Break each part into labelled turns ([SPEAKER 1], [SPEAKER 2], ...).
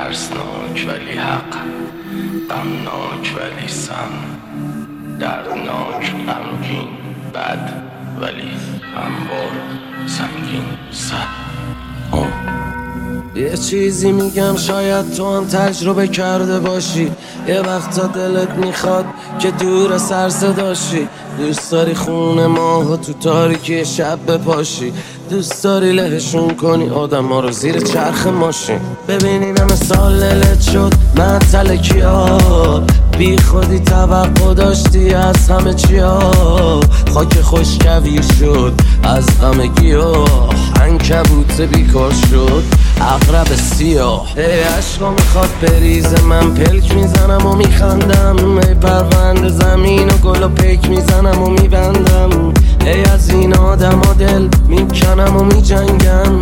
[SPEAKER 1] ترسناک ولی حق، غمناک ولی سم، دردناک غمگین، بد ولی هموار سنگین صد.
[SPEAKER 2] یه چیزی میگم شاید تو هم تجربه کرده باشی. یه وقتا دلت میخواد که دور سر صداشی، دوست داری خونه ماهو تو تاریکی شب بپاشی، دوست داری لهشون کنی آدم ها رو زیر چرخ ماشین. ببینین همه سال للت شد منطلکی ها، بی خودی توقع داشتی از همه چیا، خاک خوشکویر شد از غمگی ها، عنکبوت بیکار شد عقرب سیاه. ای عشقا میخواد بریزه من پلک میزنم و میخندم، ای پرونده زمین و گل و پیک میزنم و میبندم، ای از این آدم ها دل میکنم و میجنگم.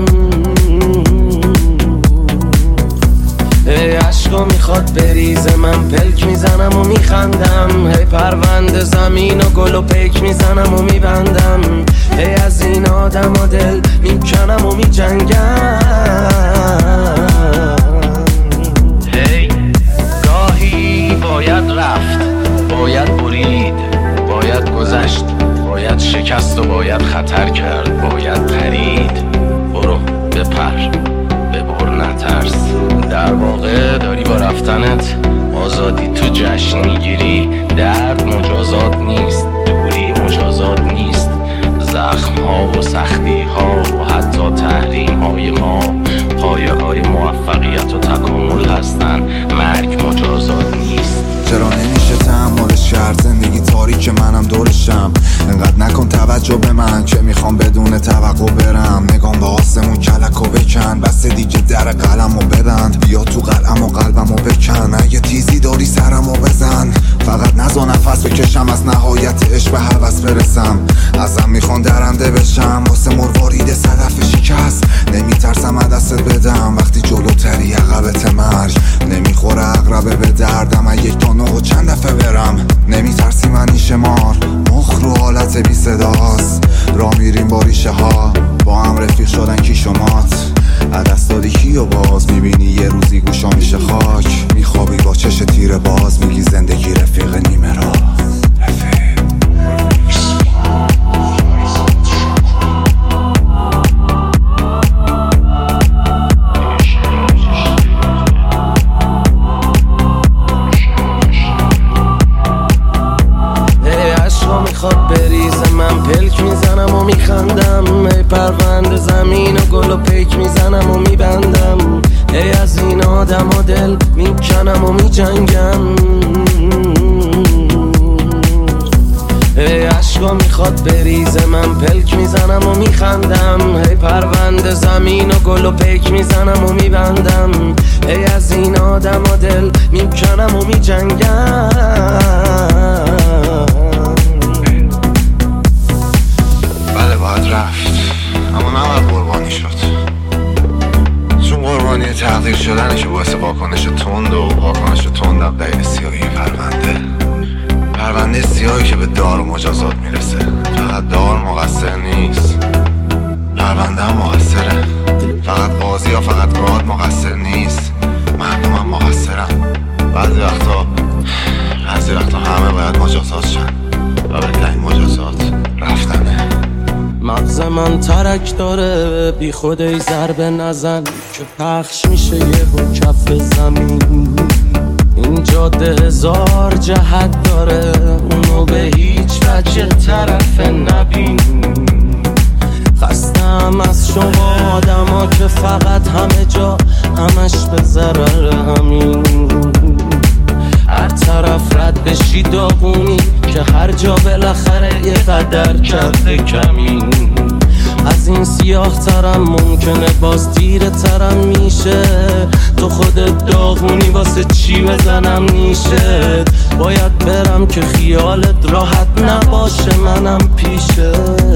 [SPEAKER 2] ای عشقا میخواد بریزه من پلک میزنم و میخندم، ای پرونده زمین و گل و پیک میزنم و میبندم، ای از این آدم ها دل میکنم و میجنگم.
[SPEAKER 1] هی گاهی باید رفت، باید برید، باید گذشت، باید شکست و باید خطر کرد، باید پرید. برو بپر، ببر نترس. در واقع داری با رفتنت آزادی تو جشن میگیری. درد مجازات نیست، دوری مجازات نیست، زخم ها و سختی ها و حتی تحریم های ما پایه های موفقیت و تکامل هستن. مرگ مجازات نیست.
[SPEAKER 3] چرا نمیشه تحملش کرد؟ زندگی تاریک منم دورشم، انقدر نکن توجه به من که میخوام بدون توقع برم. نگام به آسمون کلکو بکن، بس دیگه در قلمو ببند، بیا تو قلم و قلبمو بکن، اگه تیزی داری سرمو بزن، فقط نزا نفس بکشم از نهایت عشق به هوس برسم. ازم میخوان درنده بشم واسه مروارید صدف شکست، نمیترسم دستت بدم وقتی جلوتری عقبت مرگ، نمیخوره عقربه به دردم یک تا نه و چند دفعه برم. نمیترسی منی شمار، مخ رو حالت بی صداست، را میریم با ریشه ها، با هم رفیق شدن کی شمات، عدست دادی کی و باز میبینی یه روزی گوشا میشه خاک، میخوابی با چش تیر باز، میگی زندگی رفیق نیمه راست.
[SPEAKER 2] میخواد بریزه من پلک میزنم و میخندم، ای پرونده زمین و گل و پیک میزنم و میبندم، ای از این آدم ها دل میکنم و میجنگم. ای عشقا میخواد بریزه من پلک میزنم و میخندم، ای پرونده زمین و گل و پیک میزنم و میبندم، ای از این آدم ها دل میکنم و میجنگم.
[SPEAKER 3] بله باید رفت، اما نباید قربانی شد، چون قربانی تقدیر شدنش باعث واکنش تند و واکنش تندم دلیل سیاهی پرونده سیاهی که به دار و مجازات میرسه. فقط دار مقصر نیست، پرونده هم مقصره. فقط قاضی یا فقط گاد مقصر نیست، مردم هم مقصرن. بعضی وقتا همه باید مجازات شن و بهترین مجازات رفتنه.
[SPEAKER 2] مغز من ترک داره، بی خود ای ضربه نزن که پخش میشه یهو کف زمین. این جاده هزار جهت داره، اونو به هیچ وجه طرف نبین. خستم از شما آدم ها که فقط همه جا همش به ضرر همین. هر طرف رد بشی داغونی که هر جا بالاخره یه قدر کرده کمین. از این سیاه ترم ممکنه باز تیره ترم میشه، تو خودت داغونی واسه چی بزنم نیشه. باید برم که خیالت راحت نباشه منم پیشه.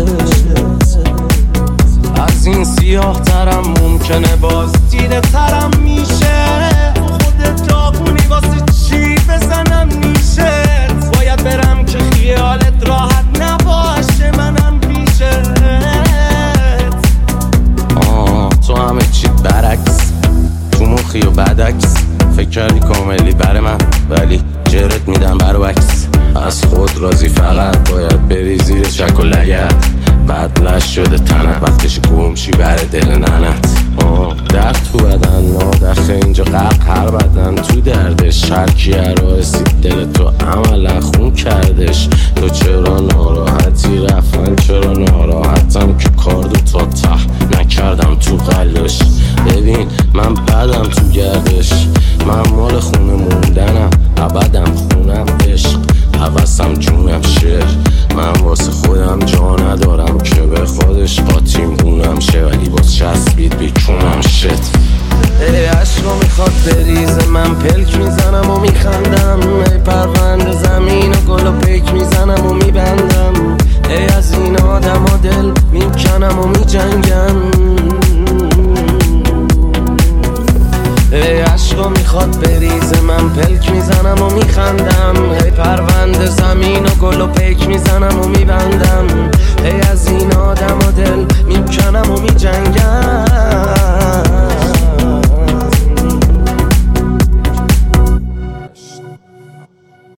[SPEAKER 2] از این سیاه ترم ممکنه باز تیره ترم میشه، تو خودت داغونی واسه چی بزنم نیشه. باید برم که خیالت راحت نباشه منم پیشه. تو همه چی برعکس، تو مخی چرخی و بدعکس. فکر کردی کاملی بر من ولی جرت میدم برعکس. از خود راضی فقط باید بری زیر چک و لگت. بدلش شده تنت وقتش گمشی بر دل ننت. درد تو بدن نادخه اینجا غرق هر بدن تو دردش. هر کی راسید دل تو عملا خون کردش. تو چرا ناراحتی رفتن چرا ناراحتم که کاردو تا ته نکردم تو قلش. ببین من بدم تو گردش. من مال خونه موندنم ابدم خونم عشق حوثم جونم شعر. من واسه خودم جا ندارم که به خودش قاطیم گونم شه ولی باز چسبید بیچونم شد. ای عشقا میخواد بریزه من پلک میزنم و میخندم. ای پرونده زمین و گل و پیک میزنم و میبندم. ای از این آدم و دل میکنم و میجنگم. ای عشقا میخواد بریزه من پلک میزنم و میخندم. ای پرونده زمین و گل و پیک میزنم و میبندم.